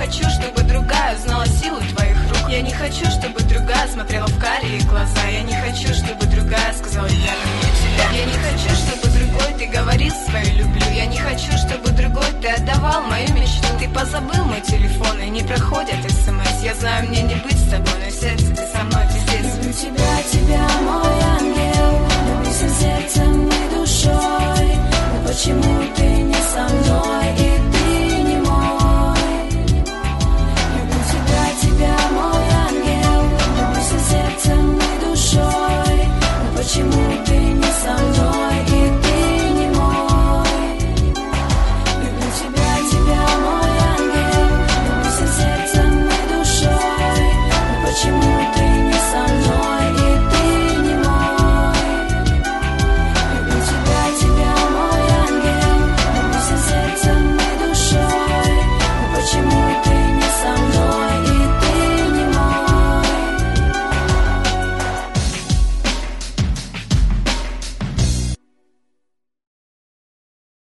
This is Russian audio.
хочу, чтобы другая узнала силу твоих рук. Я не хочу, чтобы другая смотрела в карие глаза. Я не хочу, чтобы другая сказала: я люблю тебя. Я не хочу, чтобы другой ты говорил свою люблю. Я не хочу, чтобы другой ты отдавал мою мечту. Ты позабыл мой телефон и не проходят смс. Я знаю, мне не быть